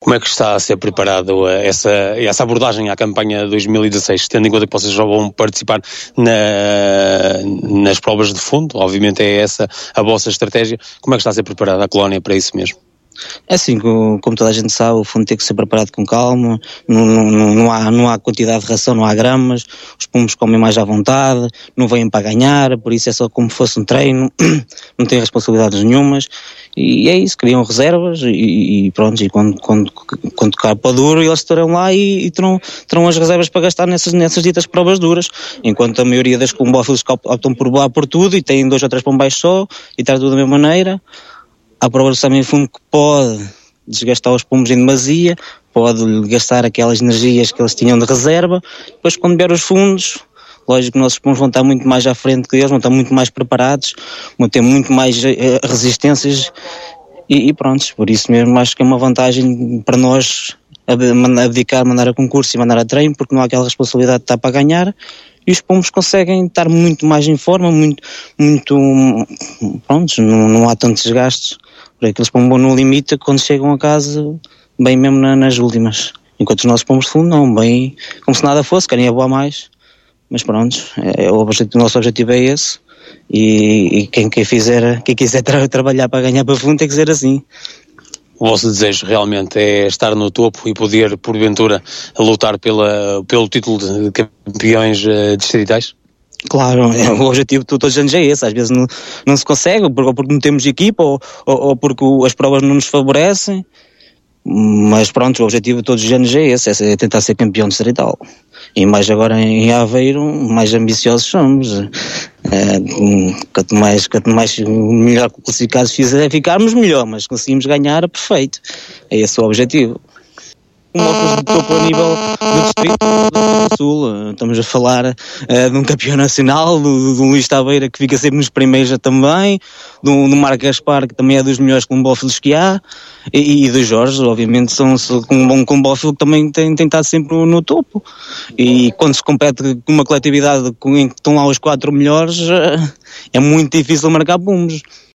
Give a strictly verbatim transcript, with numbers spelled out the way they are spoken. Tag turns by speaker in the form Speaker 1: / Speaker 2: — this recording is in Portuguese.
Speaker 1: Como é que está a ser preparado essa, essa abordagem à campanha dois mil e dezasseis, tendo em conta que vocês já vão participar na, nas provas de fundo? Obviamente é essa a vossa estratégia. Como é que está a ser preparada a colónia para isso mesmo?
Speaker 2: É assim, como toda a gente sabe, o fundo tem que ser preparado com calma, não, não, não, há, não há quantidade de ração, não há gramas, os pombos comem mais à vontade, não vêm para ganhar, por isso é só como fosse um treino, não têm responsabilidades nenhumas, e é isso, criam reservas, e, e pronto, e quando, quando, quando tocar para o duro, eles estarão lá e, e terão, terão as reservas para gastar nessas, nessas ditas provas duras, enquanto a maioria das combófilos optam por voar por tudo, e têm dois ou três pombais só, e está tudo da mesma maneira. Há provas também fundo que pode desgastar os pombos em demasia, pode gastar aquelas energias que eles tinham de reserva, depois quando vier os fundos, lógico que os nossos pombos vão estar muito mais à frente que eles, vão estar muito mais preparados, vão ter muito mais uh, resistências e, e pronto, por isso mesmo acho que é uma vantagem para nós abdicar, mandar a concurso e mandar a treino, porque não há aquela responsabilidade de estar para ganhar. E os pombos conseguem estar muito mais em forma, muito, muito, prontos, não, não há tantos desgastes, porque eles pombos no limite quando chegam a casa, bem mesmo na, nas últimas, enquanto os nossos pombos de fundo não, bem como se nada fosse, querem voar mais, mas pronto, é, é o, objetivo, o nosso objetivo é esse, e, e quem, quem, fizer, quem quiser tra- trabalhar para ganhar para fundo tem que ser assim.
Speaker 1: O vosso desejo realmente é estar no topo e poder, porventura, lutar pela, pelo título de campeões uh, distritais?
Speaker 2: Claro, é, o objetivo de todos os anos é esse, às vezes não, não se consegue, ou porque não temos equipa, ou, ou, ou porque as provas não nos favorecem, mas pronto, o objetivo de todos os anos é esse, é tentar ser campeão distrital. E mais agora em Aveiro, mais ambiciosos somos. É, quanto mais, quanto mais melhor classificados ficarmos, melhor, mas conseguimos ganhar, perfeito. É esse o objetivo. Um óculos de topo a nível do distrito do Sul, estamos a falar uh, de um campeão nacional, do, do Luís Tabeira, que fica sempre nos primeiros também, do, do Marco Gaspar, que também é dos melhores combófilos que há, e, e do Jorge, obviamente, são, são um bom combófilo que também tem, tem estado sempre no, no topo. E quando se compete com uma coletividade em que estão lá os quatro melhores, uh, é muito difícil marcar pombos.